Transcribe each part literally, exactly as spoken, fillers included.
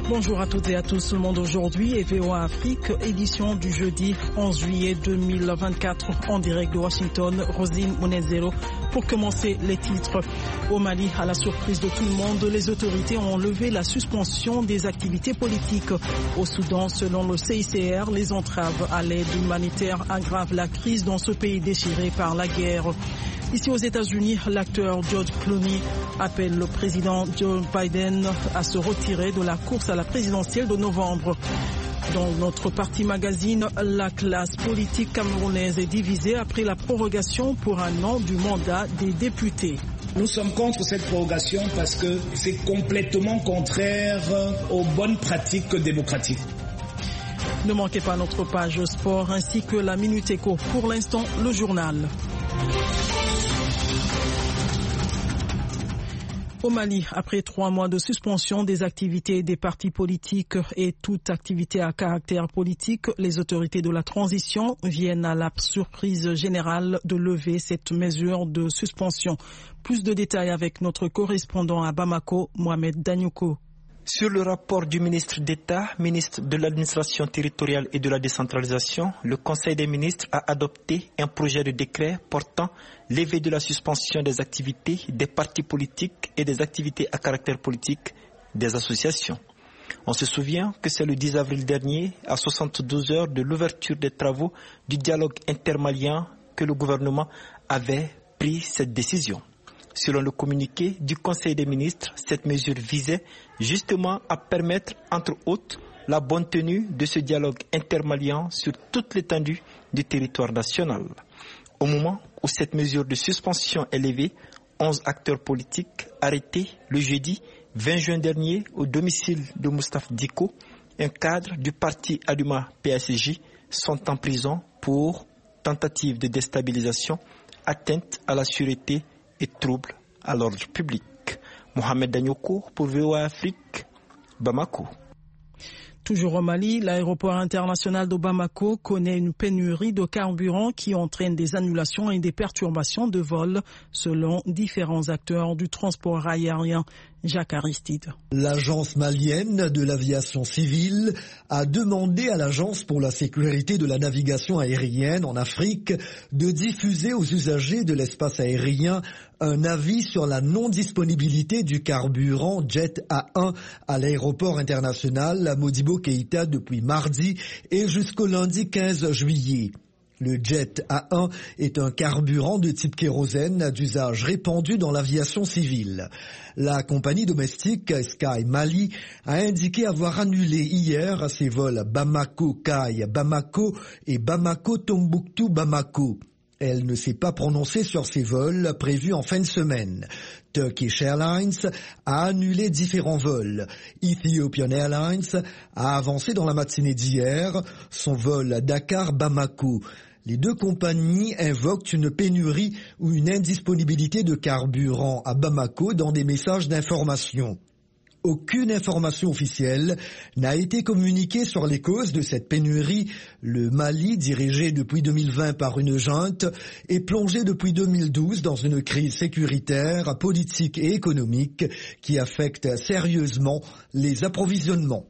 Bonjour à toutes et à tous, le monde aujourd'hui et V O A Afrique, édition du jeudi onze juillet deux mille vingt-quatre en direct de Washington. Rosine Mounezero. Pour commencer les titres. Au Mali, à la surprise de tout le monde, les autorités ont levé la suspension des activités politiques. Au Soudan, selon le C I C R, les entraves à l'aide humanitaire aggravent la crise dans ce pays déchiré par la guerre. Ici aux États-Unis, l'acteur George Clooney appelle le président Joe Biden à se retirer de la course à la présidentielle de novembre. Dans notre partie magazine, la classe politique camerounaise est divisée après la prorogation pour un an du mandat des députés. Nous sommes contre cette prorogation parce que c'est complètement contraire aux bonnes pratiques démocratiques. Ne manquez pas notre page sport ainsi que la Minute Éco. Pour l'instant, le journal. Au Mali, après trois mois de suspension des activités des partis politiques et toute activité à caractère politique, les autorités de la transition viennent à la surprise générale de lever cette mesure de suspension. Plus de détails avec notre correspondant à Bamako, Mohamed Danyouko. Sur le rapport du ministre d'État, ministre de l'administration territoriale et de la décentralisation, le Conseil des ministres a adopté un projet de décret portant levée de la suspension des activités des partis politiques et des activités à caractère politique des associations. On se souvient que c'est le dix avril dernier, à soixante-douze heures de l'ouverture des travaux du dialogue intermalien, que le gouvernement avait pris cette décision. Selon le communiqué du Conseil des ministres, cette mesure visait justement à permettre, entre autres, la bonne tenue de ce dialogue intermalien sur toute l'étendue du territoire national. Au moment où cette mesure de suspension est levée, onze acteurs politiques arrêtés le jeudi vingt juin dernier au domicile de Moustapha Diko, un cadre du parti Aluma P S J, sont en prison pour tentative de déstabilisation, atteinte à la sûreté et troubles à l'ordre public. Mohamed Danyoko pour V O A Afrique, Bamako. Toujours au Mali, l'aéroport international de Bamako connaît une pénurie de carburant qui entraîne des annulations et des perturbations de vol selon différents acteurs du transport aérien. Jacques Aristide. L'agence malienne de l'aviation civile a demandé à l'agence pour la sécurité de la navigation aérienne en Afrique de diffuser aux usagers de l'espace aérien un avis sur la non-disponibilité du carburant Jet A un à l'aéroport international Modibo Keïta depuis mardi et jusqu'au lundi quinze juillet. Le Jet A un est un carburant de type kérosène d'usage répandu dans l'aviation civile. La compagnie domestique Sky Mali a indiqué avoir annulé hier ses vols Bamako-Kai-Bamako et Bamako-Tombouctou-Bamako. Elle ne s'est pas prononcée sur ces vols prévus en fin de semaine. Turkish Airlines a annulé différents vols. Ethiopian Airlines a avancé dans la matinée d'hier son vol Dakar-Bamako. Les deux compagnies invoquent une pénurie ou une indisponibilité de carburant à Bamako dans des messages d'information. Aucune information officielle n'a été communiquée sur les causes de cette pénurie. Le Mali, dirigé depuis deux mille vingt par une junte, est plongé depuis deux mille douze dans une crise sécuritaire, politique et économique qui affecte sérieusement les approvisionnements.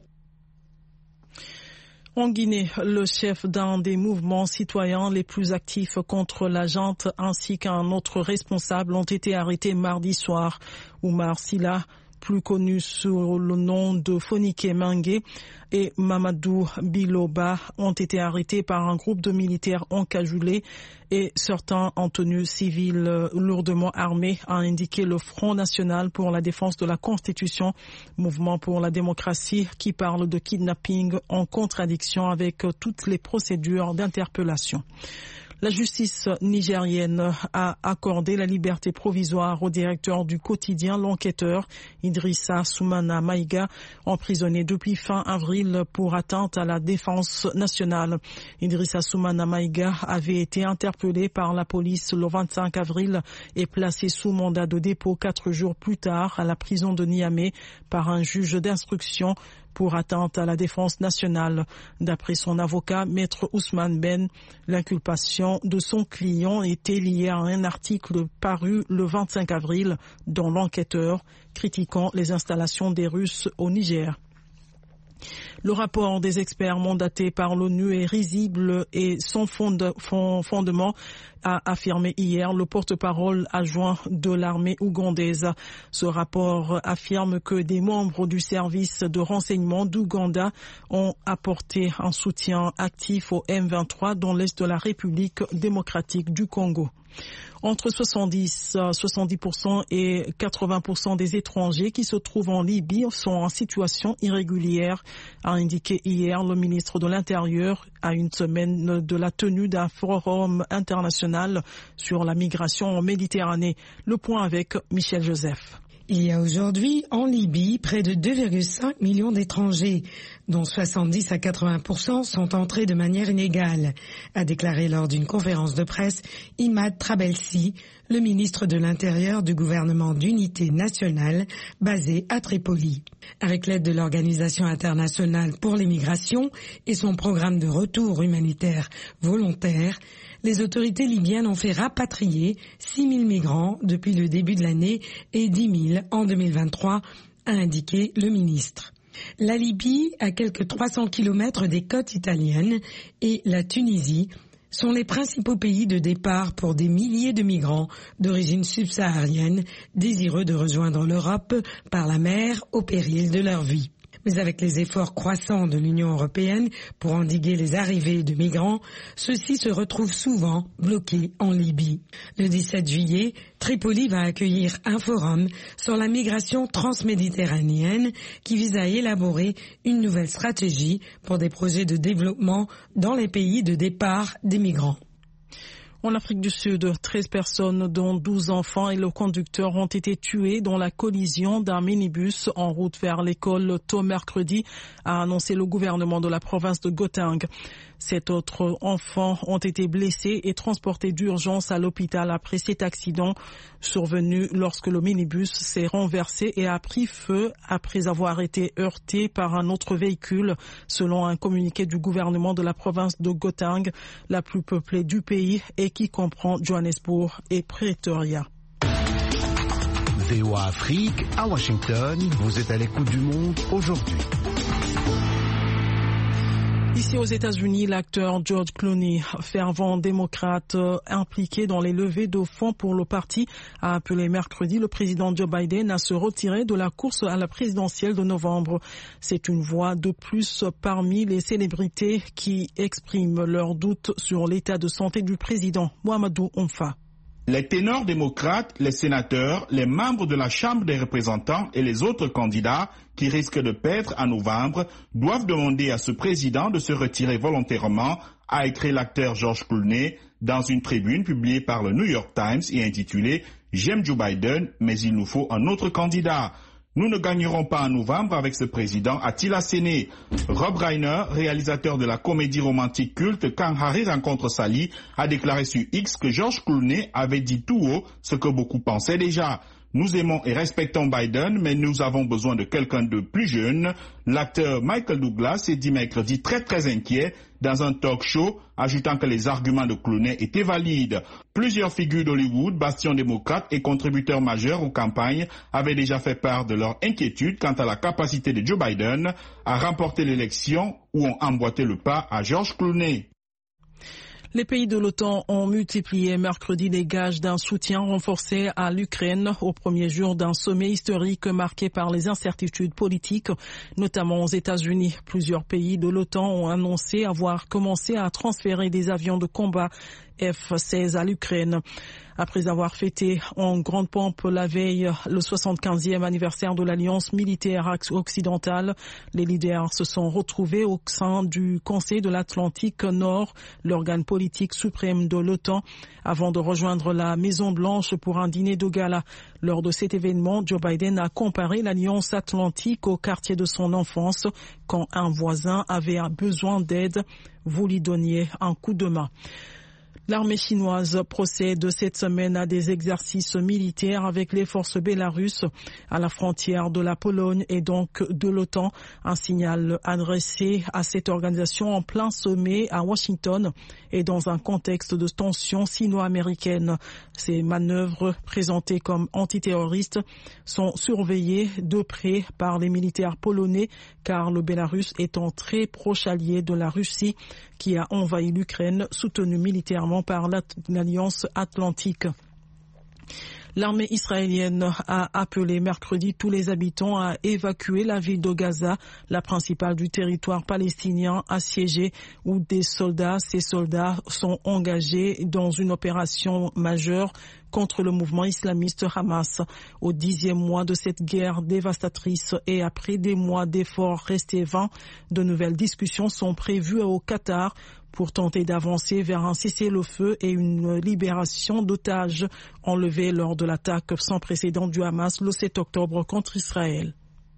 En Guinée, le chef d'un des mouvements citoyens les plus actifs contre la junte ainsi qu'un autre responsable ont été arrêtés mardi soir. Oumar Silla, plus connu sous le nom de Fonike Mengue, et Mamadou Biloba ont été arrêtés par un groupe de militaires encagoulés et certains en tenue civile lourdement armés, a indiqué le Front National pour la défense de la Constitution, mouvement pour la démocratie qui parle de kidnapping en contradiction avec toutes les procédures d'interpellation. La justice nigérienne a accordé la liberté provisoire au directeur du quotidien L'Enquêteur, Idrissa Soumana Maïga, emprisonné depuis fin avril pour atteinte à la défense nationale. Idrissa Soumana Maïga avait été interpellé par la police le vingt-cinq avril et placé sous mandat de dépôt quatre jours plus tard à la prison de Niamey par un juge d'instruction pour atteinte à la défense nationale. D'après son avocat, Maître Ousmane Ben, l'inculpation de son client était liée à un article paru le vingt-cinq avril dans L'Enquêteur, critiquant les installations des Russes au Niger. Le rapport des experts mandatés par l'ONU est risible et sans fonde, fondement, a affirmé hier le porte-parole adjoint de l'armée ougandaise. Ce rapport affirme que des membres du service de renseignement d'Ouganda ont apporté un soutien actif au M vingt-trois dans l'est de la République démocratique du Congo. Entre soixante-dix pour cent et quatre-vingts pour cent des étrangers qui se trouvent en Libye sont en situation irrégulière, a indiqué hier le ministre de l'Intérieur à une semaine de la tenue d'un forum international sur la migration en Méditerranée. Le point avec Michel Joseph. Il y a aujourd'hui en Libye près de deux virgule cinq millions d'étrangers, dont soixante-dix à quatre-vingts pour cent sont entrés de manière inégale, a déclaré lors d'une conférence de presse Imad Trabelsi, le ministre de l'Intérieur du gouvernement d'unité nationale basé à Tripoli. Avec l'aide de l'Organisation internationale pour les migrations et son programme de retour humanitaire volontaire, les autorités libyennes ont fait rapatrier six mille migrants depuis le début de l'année et dix mille en deux mille vingt-trois, a indiqué le ministre. La Libye, à quelques trois cents kilomètres des côtes italiennes, et la Tunisie sont les principaux pays de départ pour des milliers de migrants d'origine subsaharienne désireux de rejoindre l'Europe par la mer au péril de leur vie. Mais avec les efforts croissants de l'Union européenne pour endiguer les arrivées de migrants, ceux-ci se retrouvent souvent bloqués en Libye. Le dix-sept juillet, Tripoli va accueillir un forum sur la migration transméditerranéenne qui vise à élaborer une nouvelle stratégie pour des projets de développement dans les pays de départ des migrants. En Afrique du Sud, treize personnes, dont douze enfants et le conducteur, ont été tués dans la collision d'un minibus en route vers l'école tôt mercredi, a annoncé le gouvernement de la province de Gauteng. Sept autres enfants ont été blessés et transportés d'urgence à l'hôpital après cet accident survenu lorsque le minibus s'est renversé et a pris feu après avoir été heurté par un autre véhicule, selon un communiqué du gouvernement de la province de Gauteng, la plus peuplée du pays et qui comprend Johannesburg et Pretoria. V O A Afrique, à Washington, vous êtes à l'écoute du monde aujourd'hui. Ici aux États-Unis, l'acteur George Clooney, fervent démocrate impliqué dans les levées de fonds pour le parti, a appelé mercredi le président Joe Biden à se retirer de la course à la présidentielle de novembre. C'est une voix de plus parmi les célébrités qui expriment leurs doutes sur l'état de santé du président. Mohamedou Onfa. Les ténors démocrates, les sénateurs, les membres de la Chambre des représentants et les autres candidats qui risquent de perdre en novembre doivent demander à ce président de se retirer volontairement, a écrit l'acteur George Clooney dans une tribune publiée par le New York Times et intitulée « J'aime Joe Biden, mais il nous faut un autre candidat ». Nous ne gagnerons pas en novembre avec ce président, a-t-il asséné. Rob Reiner, réalisateur de la comédie romantique culte Quand Harry rencontre Sally, a déclaré sur X que George Clooney avait dit tout haut ce que beaucoup pensaient déjà. Nous aimons et respectons Biden, mais nous avons besoin de quelqu'un de plus jeune. L'acteur Michael Douglas s'est dit mercredi très très inquiet dans un talk show, ajoutant que les arguments de Clooney étaient valides. Plusieurs figures d'Hollywood, bastions démocrates et contributeurs majeurs aux campagnes, avaient déjà fait part de leur inquiétude quant à la capacité de Joe Biden à remporter l'élection ou ont emboîté le pas à George Clooney. Les pays de l'OTAN ont multiplié mercredi les gages d'un soutien renforcé à l'Ukraine au premier jour d'un sommet historique marqué par les incertitudes politiques, notamment aux États-Unis. Plusieurs pays de l'OTAN ont annoncé avoir commencé à transférer des avions de combat F seize à l'Ukraine. Après avoir fêté en grande pompe la veille le soixante-quinzième anniversaire de l'Alliance militaire occidentale, les leaders se sont retrouvés au sein du Conseil de l'Atlantique Nord, l'organe politique suprême de l'OTAN, avant de rejoindre la Maison-Blanche pour un dîner de gala. Lors de cet événement, Joe Biden a comparé l'Alliance Atlantique au quartier de son enfance. Quand un voisin avait besoin d'aide, vous lui donniez un coup de main. L'armée chinoise procède cette semaine à des exercices militaires avec les forces bélarusses à la frontière de la Pologne et donc de l'OTAN. Un signal adressé à cette organisation en plein sommet à Washington et dans un contexte de tension sino-américaine. Ces manœuvres présentées comme antiterroristes sont surveillées de près par les militaires polonais car le Bélarus est un très proche allié de la Russie qui a envahi l'Ukraine, soutenu militairement par l'Alliance Atlantique. L'armée israélienne a appelé mercredi tous les habitants à évacuer la ville de Gaza, la principale du territoire palestinien assiégé, où des soldats, ces soldats sont engagés dans une opération majeure contre le mouvement islamiste Hamas. Au dixième mois de cette guerre dévastatrice et après des mois d'efforts restés vains, de nouvelles discussions sont prévues au Qatar pour tenter d'avancer vers un cessez-le-feu et une libération d'otages enlevés lors de l'attaque sans précédent du Hamas le sept octobre contre Israël.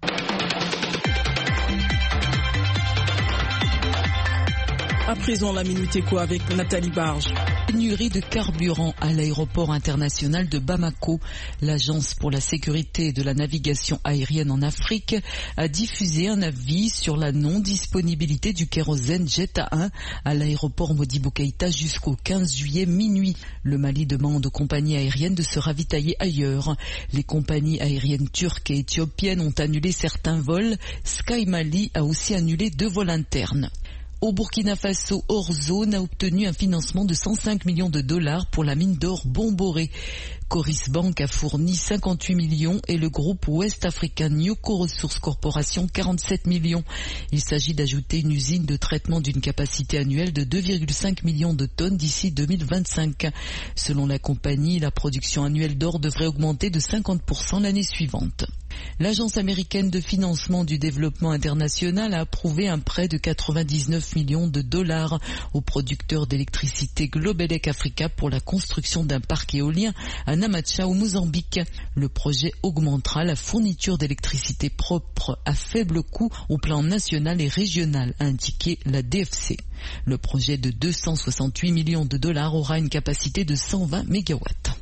À présent, la Minute Éco avec Nathalie Barge. Pénurie de carburant à l'aéroport international de Bamako. L'Agence pour la sécurité de la navigation aérienne en Afrique a diffusé un avis sur la non-disponibilité du kérosène Jet A un à l'aéroport Modibo Keïta jusqu'au quinze juillet minuit. Le Mali demande aux compagnies aériennes de se ravitailler ailleurs. Les compagnies aériennes turques et éthiopiennes ont annulé certains vols. Sky Mali a aussi annulé deux vols internes. Au Burkina Faso, Orezone a obtenu un financement de cent cinq millions de dollars pour la mine d'or Bomboré. Coris Bank a fourni cinquante-huit millions et le groupe West African Nyoko Resources Corporation quarante-sept millions. Il s'agit d'ajouter une usine de traitement d'une capacité annuelle de deux virgule cinq millions de tonnes d'ici deux mille vingt-cinq. Selon la compagnie, la production annuelle d'or devrait augmenter de cinquante pour cent l'année suivante. L'Agence américaine de financement du développement international a approuvé un prêt de quatre-vingt-dix-neuf millions de dollars au producteur d'électricité Globelec Africa pour la construction d'un parc éolien à Namacha au Mozambique. Le projet augmentera la fourniture d'électricité propre à faible coût au plan national et régional, a indiqué la D F C. Le projet de deux cent soixante-huit millions de dollars aura une capacité de cent vingt mégawatts.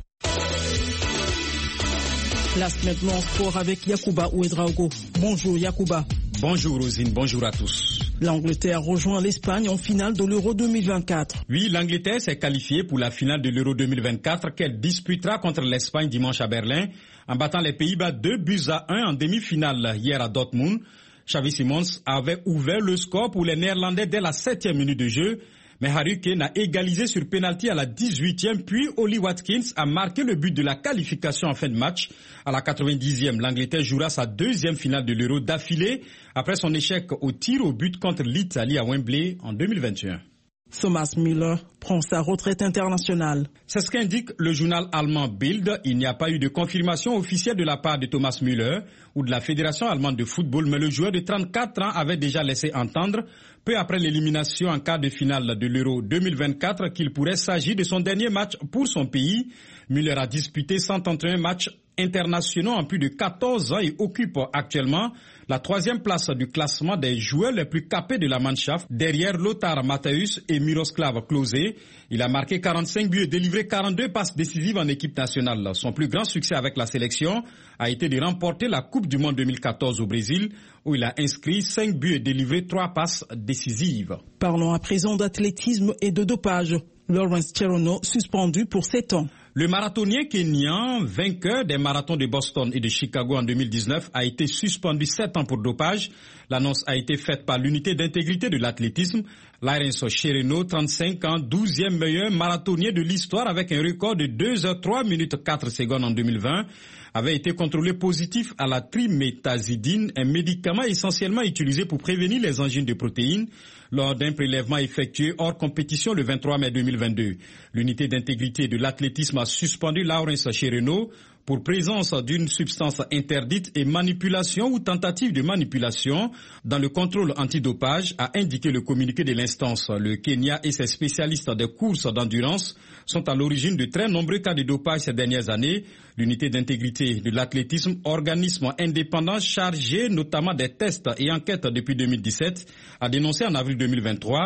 Place maintenant en sport avec Yacouba Ouedraogo. Bonjour Yacouba. Bonjour Rosine, bonjour à tous. L'Angleterre rejoint l'Espagne en finale de l'Euro deux mille vingt-quatre. Oui, l'Angleterre s'est qualifiée pour la finale de l'Euro deux mille vingt-quatre qu'elle disputera contre l'Espagne dimanche à Berlin en battant les Pays-Bas deux buts à un en demi-finale hier à Dortmund. Xavi Simons avait ouvert le score pour les Néerlandais dès la septième minute de jeu. Mais Harry Kane a égalisé sur pénalty à la dix-huitième, puis Oli Watkins a marqué le but de la qualification en fin de match. À la quatre-vingt-dixième, l'Angleterre jouera sa deuxième finale de l'Euro d'affilée après son échec au tir au but contre l'Italie à Wembley en deux mille vingt et un. Thomas Müller prend sa retraite internationale. C'est ce qu'indique le journal allemand Bild. Il n'y a pas eu de confirmation officielle de la part de Thomas Müller ou de la Fédération allemande de football, mais le joueur de trente-quatre ans avait déjà laissé entendre, peu après l'élimination en quart de finale de l'Euro deux mille vingt-quatre, qu'il pourrait s'agir de son dernier match pour son pays. Müller a disputé cent trente et un matchs internationaux en plus de quatorze ans et occupe actuellement la troisième place du classement des joueurs les plus capés de la Mannschaft, derrière Lothar Matthäus et Miroslav Klose. Il a marqué quarante-cinq buts et délivré quarante-deux passes décisives en équipe nationale. Son plus grand succès avec la sélection a été de remporter la Coupe du Monde deux mille quatorze au Brésil, où il a inscrit cinq buts et délivré trois passes décisives. Parlons à présent d'athlétisme et de dopage. Lawrence Cherono, suspendu pour sept ans. Le marathonien kényan, vainqueur des marathons de Boston et de Chicago en deux mille dix-neuf, a été suspendu sept ans pour dopage. L'annonce a été faite par l'unité d'intégrité de l'athlétisme. Lawrence Cherono, trente-cinq ans, douzième meilleur marathonien de l'histoire avec un record de deux heures trois minutes quatre secondes en deux mille vingt, avait été contrôlé positif à la triméthazidine, un médicament essentiellement utilisé pour prévenir les angines de protéines, lors d'un prélèvement effectué hors compétition le vingt-trois mai deux mille vingt-deux. L'unité d'intégrité de l'athlétisme a suspendu Lawrence Cherono pour présence d'une substance interdite et manipulation ou tentative de manipulation dans le contrôle antidopage, a indiqué le communiqué de l'instance. Le Kenya et ses spécialistes des courses d'endurance sont à l'origine de très nombreux cas de dopage ces dernières années. L'unité d'intégrité de l'athlétisme, organisme indépendant chargé notamment des tests et enquêtes depuis deux mille dix-sept, a dénoncé en avril deux mille vingt-trois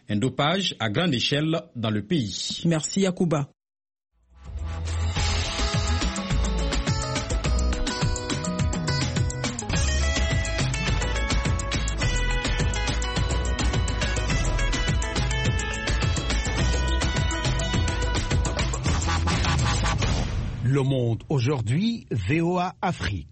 un dopage à grande échelle dans le pays. Merci Yacouba. Le Monde aujourd'hui, V O A Afrique.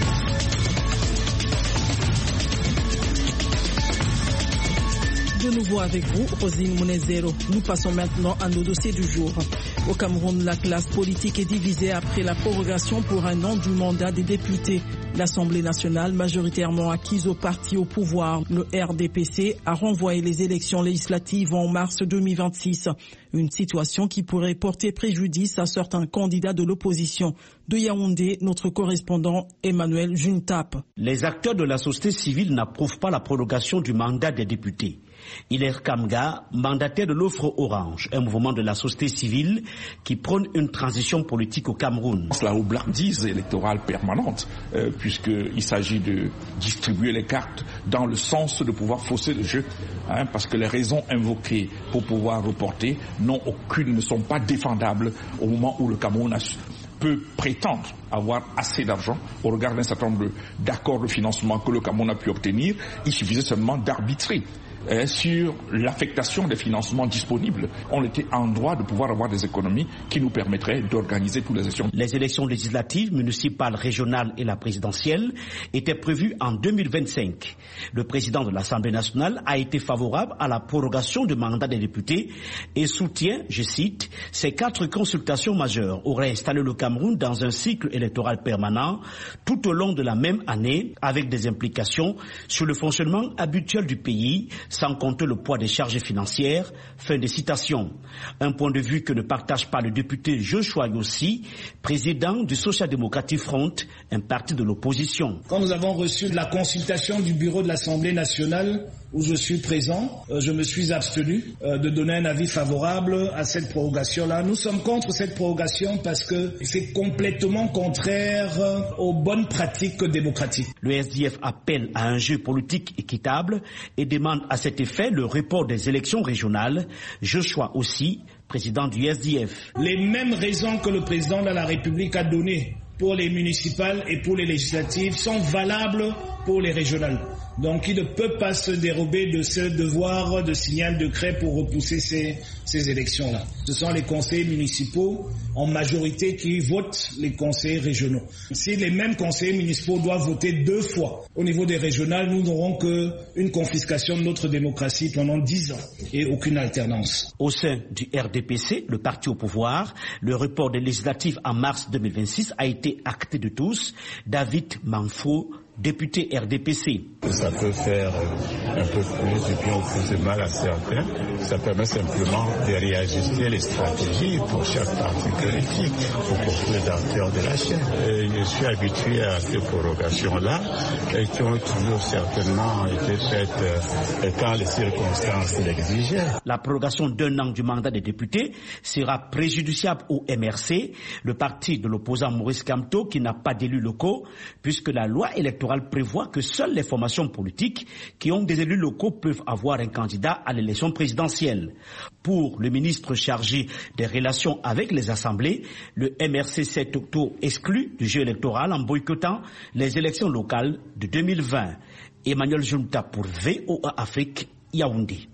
De nouveau avec vous, Rosine Mounezero. Nous passons maintenant à nos dossiers du jour. Au Cameroun, la classe politique est divisée après la prorogation pour un an du mandat des députés. L'Assemblée nationale, majoritairement acquise au parti au pouvoir, le R D P C, a renvoyé les élections législatives en mars deux mille vingt-six. Une situation qui pourrait porter préjudice à certains candidats de l'opposition. De Yaoundé, notre correspondant Emmanuel Juntap. Les acteurs de la société civile n'approuvent pas la prolongation du mandat des députés. Hilaire Kamga, mandataire de l'offre Orange, un mouvement de la société civile qui prône une transition politique au Cameroun. La roublardise électorale permanente, euh, puisqu'il s'agit de distribuer les cartes dans le sens de pouvoir fausser le jeu, hein, parce que les raisons invoquées pour pouvoir reporter n'ont aucune, ne sont pas défendables au moment où le Cameroun a peut prétendre avoir assez d'argent au regard d'un certain nombre d'accords de financement que le Cameroun a pu obtenir. Il suffisait seulement d'arbitrer euh, sur l'affectation des financements disponibles. On était en droit de pouvoir avoir des économies qui nous permettraient d'organiser toutes les élections. Les élections législatives, municipales, régionales et la présidentielle étaient prévues en deux mille vingt-cinq. Le président de l'Assemblée nationale a été favorable à la prorogation du mandat des députés et soutient, je cite, ces quatre consultations majeures auraient installé le Cameroun dans un cycle électoral permanent tout au long de la même année avec des implications sur le fonctionnement habituel du pays sans compter le poids des charges financières. Fin de citation. Un point de vue que ne partage pas le député Joshua Yossi, président du Social Democratic Front, un parti de l'opposition. Quand nous avons reçu la consultation du bureau de l'Assemblée nationale, où je suis présent, euh, je me suis abstenu euh, de donner un avis favorable à cette prorogation-là. Nous sommes contre cette prorogation parce que c'est complètement contraire aux bonnes pratiques démocratiques. Le S D F appelle à un jeu politique équitable et demande à cet effet le report des élections régionales. Joshua aussi, président du S D F. Les mêmes raisons que le président de la République a données pour les municipales et pour les législatives sont valables pour les régionales. Donc il ne peut pas se dérober de ce devoir de signal de craie pour repousser ces, ces élections-là. Ce sont les conseillers municipaux en majorité qui votent les conseillers régionaux. Si les mêmes conseillers municipaux doivent voter deux fois au niveau des régionales, nous n'aurons qu'une confiscation de notre démocratie pendant dix ans et aucune alternance. Au sein du R D P C, le parti au pouvoir, le report des législatives en mars deux mille vingt-six a été acté de tous. David Manfo, député R D P C. Ça peut faire un peu plus du bien ou plus de mal à certains. Ça permet simplement de réajuster les stratégies pour chaque parti politique, pour beaucoup d'acteurs de la chaîne. Et je suis habitué à ces prorogations-là, qui ont toujours certainement été faites quand les circonstances l'exigeaient. La prorogation d'un an du mandat des députés sera préjudiciable au M R C, le parti de l'opposant Maurice Kamto, qui n'a pas d'élus locaux, puisque la loi électorale prévoit que seules les formations politiques qui ont des élus locaux peuvent avoir un candidat à l'élection présidentielle. Pour le ministre chargé des relations avec les assemblées, le M R C s'est auto-exclu du jeu électoral en boycottant les élections locales de deux mille vingt. Emmanuel Junta pour V O A Afrique, Yaoundé.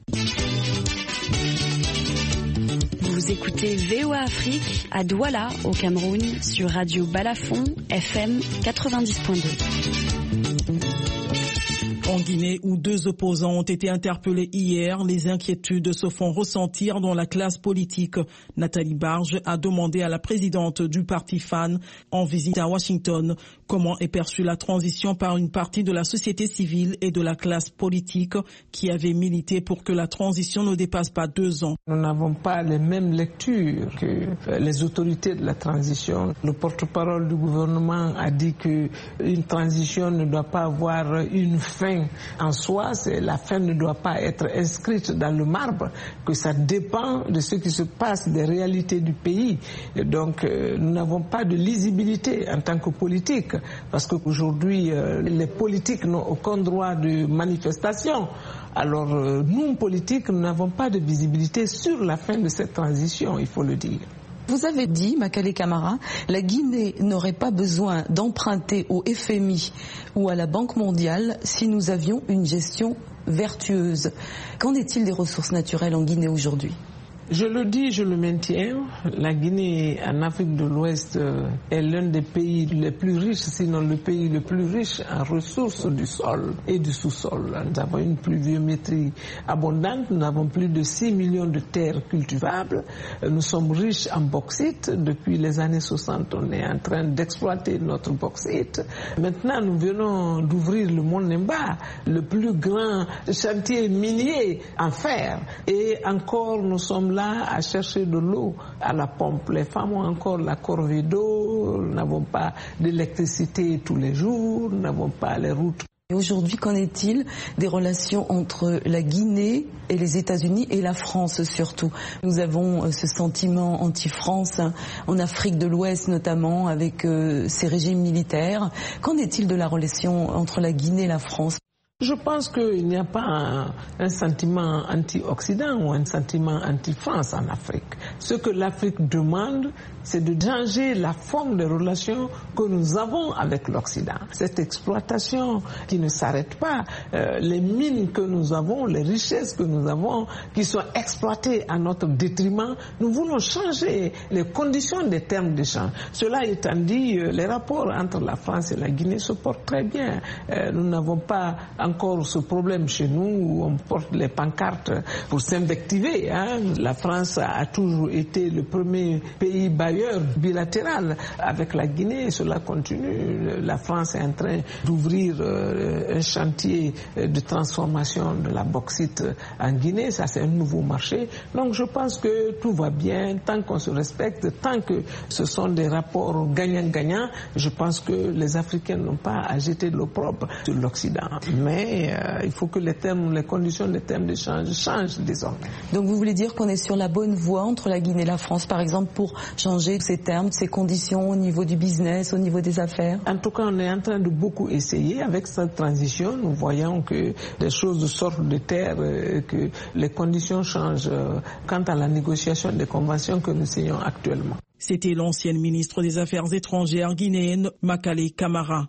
Vous écoutez V O A Afrique à Douala, au Cameroun, sur Radio Balafon, F M quatre-vingt-dix point deux. En Guinée, où deux opposants ont été interpellés hier, les inquiétudes se font ressentir dans la classe politique. Nathalie Barge a demandé à la présidente du parti F A N, en visite à Washington, comment est perçue la transition par une partie de la société civile et de la classe politique qui avait milité pour que la transition ne dépasse pas deux ans. Nous n'avons pas les mêmes lectures que les autorités de la transition. Le porte-parole du gouvernement a dit qu'une transition ne doit pas avoir une fin fin en soi, c'est, la fin ne doit pas être inscrite dans le marbre, que ça dépend de ce qui se passe, des réalités du pays. Et donc, euh, nous n'avons pas de lisibilité en tant que politique, parce qu'aujourd'hui, euh, les politiques n'ont aucun droit de manifestation. Alors, euh, nous, politiques, nous n'avons pas de visibilité sur la fin de cette transition, il faut le dire. Vous avez dit, Makale Camara, la Guinée n'aurait pas besoin d'emprunter au F M I ou à la Banque mondiale si nous avions une gestion vertueuse. Qu'en est-il des ressources naturelles en Guinée aujourd'hui ? Je le dis, je le maintiens, la Guinée en Afrique de l'Ouest est l'un des pays les plus riches, sinon le pays le plus riche en ressources du sol et du sous-sol. Nous avons une pluviométrie abondante, nous avons plus de six millions de terres cultivables, nous sommes riches en bauxite. Depuis les années soixante, on est en train d'exploiter notre bauxite. Maintenant, nous venons d'ouvrir le Mont Nemba, le plus grand chantier minier en fer, et encore nous sommes là à chercher de l'eau à la pompe. Les femmes ont encore la corvée d'eau, nous n'avons pas d'électricité tous les jours, nous n'avons pas les routes. Et aujourd'hui, qu'en est-il des relations entre la Guinée et les États-Unis et la France surtout ? Nous avons ce sentiment anti-France hein, en Afrique de l'Ouest notamment avec euh, ces régimes militaires. Qu'en est-il de la relation entre la Guinée et la France ? Je pense qu'il n'y a pas un, un sentiment anti-Occident ou un sentiment anti-France en Afrique. Ce que l'Afrique demande, c'est de changer la forme des relations que nous avons avec l'Occident. Cette exploitation qui ne s'arrête pas, euh, les mines que nous avons, les richesses que nous avons, qui sont exploitées à notre détriment, nous voulons changer les conditions des termes d'échange. Cela étant dit, euh, les rapports entre la France et la Guinée se portent très bien. Euh, nous n'avons pas encore ce problème chez nous où on porte les pancartes pour s'invectiver. Hein. La France a toujours été le premier pays bailleur bilatéral avec la Guinée, cela continue. La France est en train d'ouvrir euh, un chantier de transformation de la bauxite en Guinée, ça c'est un nouveau marché. Donc je pense que tout va bien, tant qu'on se respecte, tant que ce sont des rapports gagnant-gagnant, je pense que les Africains n'ont pas à jeter de l'opprobre sur l'Occident. Mais euh, il faut que les termes, les conditions des termes d'échange changent désormais. Donc vous voulez dire qu'on est sur la bonne voie entre la Guinée et la France, par exemple, pour changer ces termes, ces conditions au niveau du business, au niveau des affaires? En tout cas, on est en train de beaucoup essayer. Avec cette transition, nous voyons que les choses sortent de terre, que les conditions changent quant à la négociation des conventions que nous signons actuellement. C'était l'ancienne ministre des Affaires étrangères guinéenne, Makale Camara.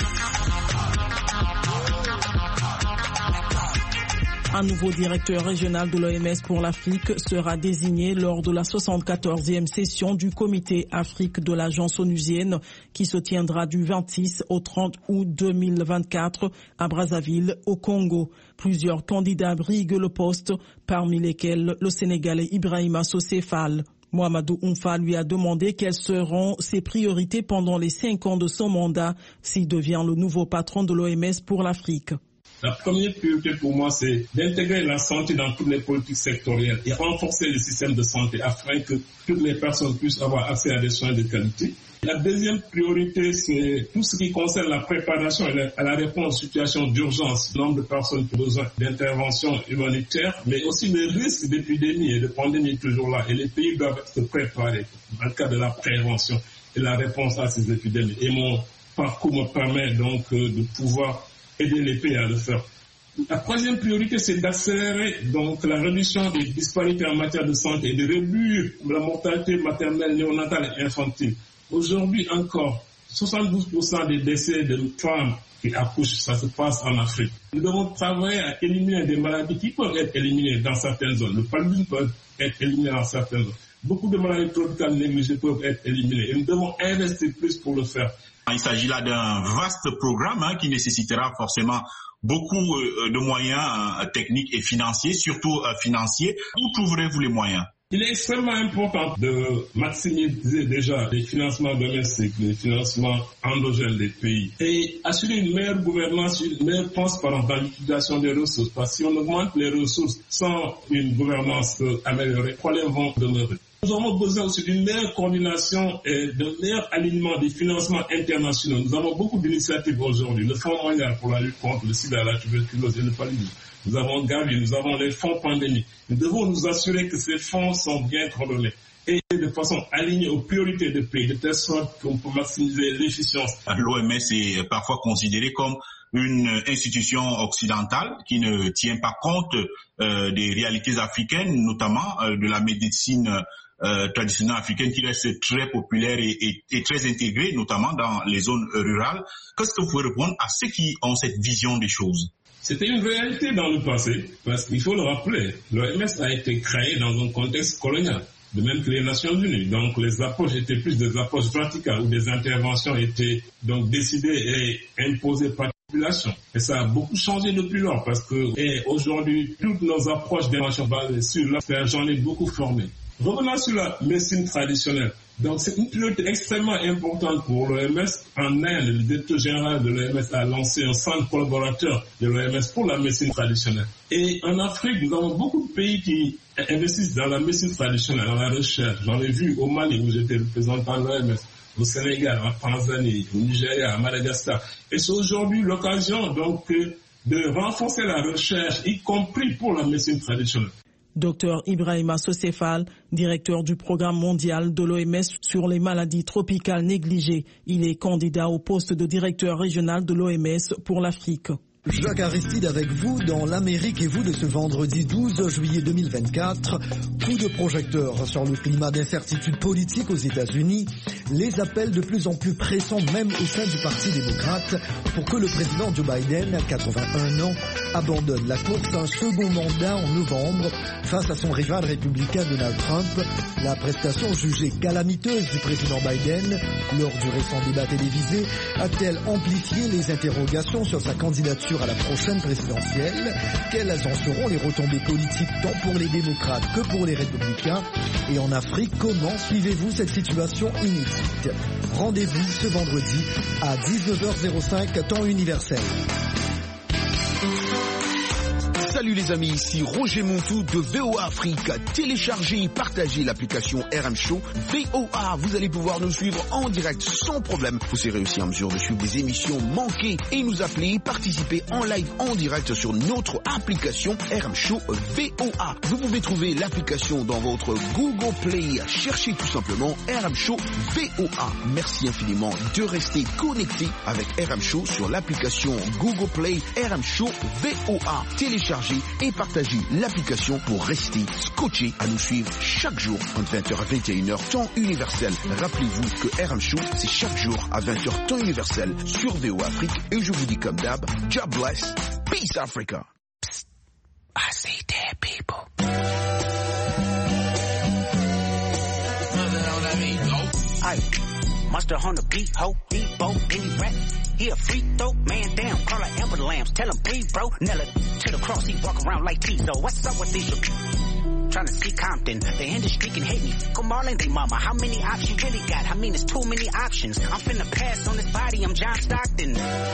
Un nouveau directeur régional de l'O M S pour l'Afrique sera désigné lors de la soixante-quatorzième session du comité Afrique de l'agence onusienne qui se tiendra du vingt-six au trente août deux mille vingt-quatre à Brazzaville, au Congo. Plusieurs candidats briguent le poste, parmi lesquels le Sénégalais Ibrahima Sosé Fall. Mohamedou Oumfa lui a demandé quelles seront ses priorités pendant les cinq ans de son mandat s'il devient le nouveau patron de l'O M S pour l'Afrique. La première priorité pour moi, c'est d'intégrer la santé dans toutes les politiques sectorielles et renforcer le système de santé afin que toutes les personnes puissent avoir accès à des soins de qualité. La deuxième priorité, c'est tout ce qui concerne la préparation à la réponse aux situations d'urgence, le nombre de personnes qui ont besoin d'intervention humanitaire, mais aussi les risques d'épidémie et de pandémie toujours là. Et les pays doivent se préparer dans le cadre de la prévention et la réponse à ces épidémies. Et mon parcours me permet donc de pouvoir aider les pays à le faire. La troisième priorité, c'est d'accélérer donc la réduction des disparités en matière de santé et de réduire la mortalité maternelle, néonatale et infantile. Aujourd'hui encore, soixante-douze pour cent des décès de femmes qui accouchent, ça se passe en Afrique. Nous devons travailler à éliminer des maladies qui peuvent être éliminées dans certaines zones. Le paludisme peut être éliminé dans certaines zones. Beaucoup de maladies tropicales négligées peuvent être éliminées et nous devons investir plus pour le faire. Il s'agit là d'un vaste programme hein, qui nécessitera forcément beaucoup euh, de moyens euh, techniques et financiers, surtout euh, financiers. Où trouverez-vous les moyens? Il est extrêmement important de maximiser déjà les financements domestiques, les financements endogènes des pays et assurer une meilleure gouvernance, une meilleure transparence dans l'utilisation des ressources. Parce que si on augmente les ressources sans une gouvernance améliorée, les problèmes vont demeurer. Nous avons besoin aussi d'une meilleure coordination et d'un meilleur alignement des financements internationaux. Nous avons beaucoup d'initiatives aujourd'hui. Le Fonds mondial pour la lutte contre le sida, la tuberculose et le paludisme. Nous avons Gavi, nous avons les fonds pandémiques. Nous devons nous assurer que ces fonds sont bien coordonnés et de façon alignée aux priorités des pays, de telle sorte qu'on peut maximiser l'efficience. L'O M S est parfois considéré comme une institution occidentale qui ne tient pas compte euh, des réalités africaines, notamment euh, de la médecine euh, traditionnelle africaine qui reste très populaire et, et, et très intégrée, notamment dans les zones rurales. Qu'est-ce que vous pouvez répondre à ceux qui ont cette vision des choses? C'était une réalité dans le passé, parce qu'il faut le rappeler, l'O M S a été créé dans un contexte colonial, de même que les Nations Unies. Donc les approches étaient plus des approches verticales, où des interventions étaient donc décidées et imposées par la population. Et ça a beaucoup changé depuis lors, parce que et aujourd'hui, toutes nos approches d'intervention basées sur l'aspect, j'en ai beaucoup formé. Revenons sur la médecine traditionnelle. Donc c'est une priorité extrêmement importante pour l'O M S. En Inde, le directeur général de l'O M S a lancé un centre collaborateur de l'O M S pour la médecine traditionnelle. Et en Afrique, nous avons beaucoup de pays qui investissent dans la médecine traditionnelle, dans la recherche. J'en ai vu au Mali, où j'étais représentant de l'O M S, au Sénégal, en Tanzanie, au Nigeria, à Madagascar. Et c'est aujourd'hui l'occasion donc de renforcer la recherche, y compris pour la médecine traditionnelle. Docteur Ibrahima Socéphal, directeur du programme mondial de l'O M S sur les maladies tropicales négligées. Il est candidat au poste de directeur régional de l'O M S pour l'Afrique. Jacques Aristide avec vous dans l'Amérique et vous de ce vendredi douze juillet deux mille vingt-quatre. Coup de projecteur sur le climat d'incertitude politique aux États-Unis. Les appels de plus en plus pressants même au sein du Parti démocrate pour que le président Joe Biden, quatre-vingt-un ans, abandonne la course à un second mandat en novembre face à son rival républicain Donald Trump. La prestation jugée calamiteuse du président Biden lors du récent débat télévisé a-t-elle amplifié les interrogations sur sa candidature à la prochaine présidentielle? Quelles en seront les retombées politiques tant pour les démocrates que pour les républicains? Et en Afrique, comment suivez-vous cette situation inédite? Rendez-vous ce vendredi à dix-neuf heures zéro cinq temps universel. Salut les amis, ici Roger Montou de V O A Afrique. Téléchargez et partagez l'application R M Show V O A. Vous allez pouvoir nous suivre en direct sans problème. Vous serez aussi en mesure de suivre des émissions manquées et nous appeler, participer en live en direct sur notre application R M Show V O A. Vous pouvez trouver l'application dans votre Google Play. Cherchez tout simplement R M Show V O A. Merci infiniment de rester connecté avec R M Show sur l'application Google Play R M Show V O A. Téléchargez et partagez l'application pour rester scotché à nous suivre chaque jour entre vingt heures et vingt et une heures temps universel. Rappelez-vous que R M Show c'est chaque jour à vingt heures temps universel sur V O A Afrique et je vous dis comme d'hab, God bless, peace Africa. Psst, I see dead people. Aye. Monster on the beat, ho, Debo, any rap. He a free throw, man down, call her Amber Lambs, tell him breathe, bro. Nail it to the cross, he walk around like Tizo. What's up with these? Trying to see Compton, the industry can hate me. Fuck 'em all and they mama, how many options you really got? I mean, it's too many options. I'm finna pass on this body, I'm John Stockton.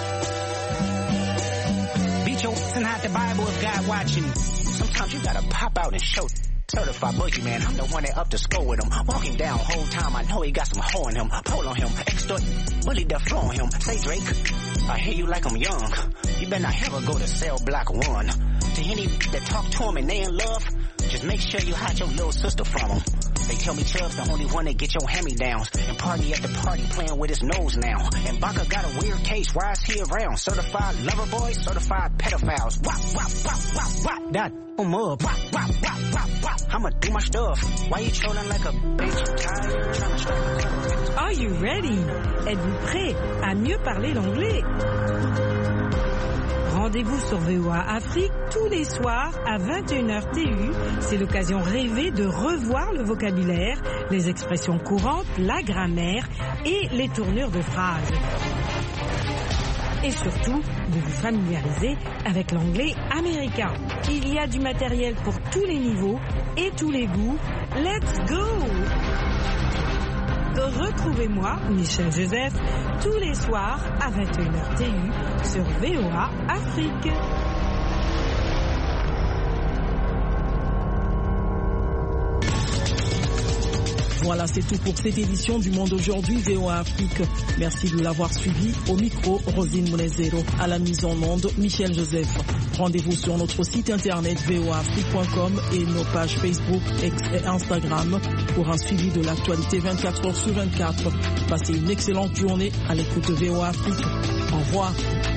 Beat your ass and hide the Bible if God watching. Sometimes you gotta pop out and show. Certified boogeyman, I'm the one that up to score with him. Walk him down, whole time I know he got some hoe in him. Pull on him, extort, bully the flow on him. Say Drake, I hear you like I'm young. You better not ever go to cell block one. To any that talk to him and they in love, just make sure you hide your little sister from him. They tell me Chubb's the only one that get your hand-me-downs. And party at the party playing with his nose now. And Baca got a weird case, why is he around? Certified lover boys, certified pedophiles. Wop, wop, wop, wop, wop. That I'm up. Wop, wop, wop, wop, wop. I'ma do my stuff. Why you trolling like a bitch? Tired, trying to strike. Are you ready? Êtes-vous prêt à mieux parler l'anglais? Rendez-vous sur V O A Afrique tous les soirs à vingt et une heures T U. C'est l'occasion rêvée de revoir le vocabulaire, les expressions courantes, la grammaire et les tournures de phrases. Et surtout, de vous familiariser avec l'anglais américain. Il y a du matériel pour tous les niveaux et tous les goûts. Let's go! Retrouvez-moi, Michel Joseph, tous les soirs à vingt et une heures T U sur V O A Afrique. Voilà, c'est tout pour cette édition du Monde aujourd'hui, V O A Afrique. Merci de l'avoir suivi. Au micro, Rosine Monezero. À la mise en onde, Michel Joseph. Rendez-vous sur notre site internet v o a afrique point com et nos pages Facebook, X et Instagram pour un suivi de l'actualité vingt-quatre heures sur vingt-quatre. Passez une excellente journée à l'écoute de V O A Afrique. Au revoir.